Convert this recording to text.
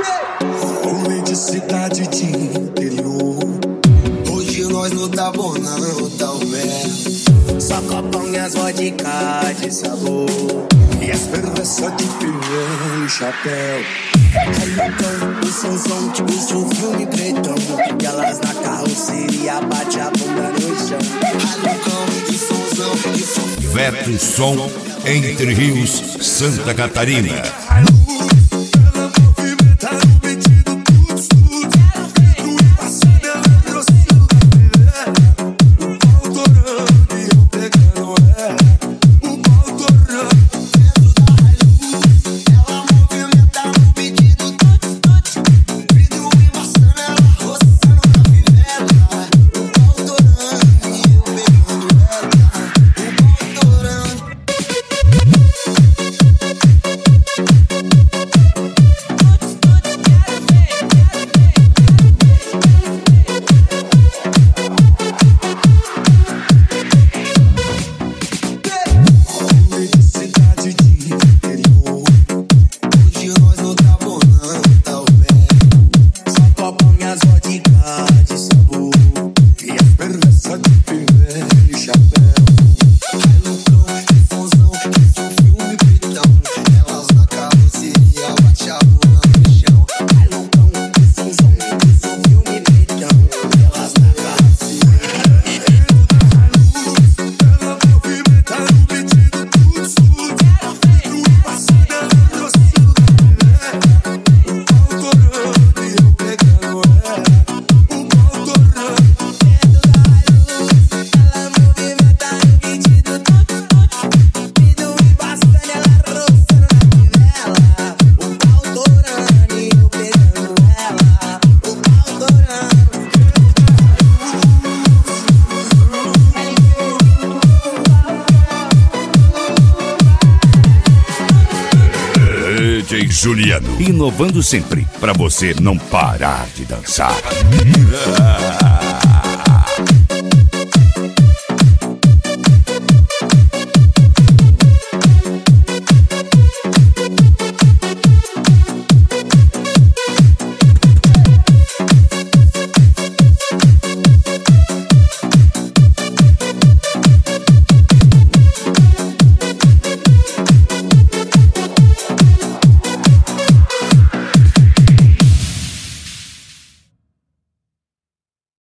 Homem de cidade de interior. Hoje nós não tá bom não, tá o mel. Só copão e as vodka de sabor. E as perversas de pirão e chapéu. Aí o somzão tipo um filme pretão. E elas na carroceria bate a bunda no chão. Aí o somzão e som. Veto Som, Entre Rios, Santa Catarina. DJ Juliano, inovando sempre, pra você não parar de dançar.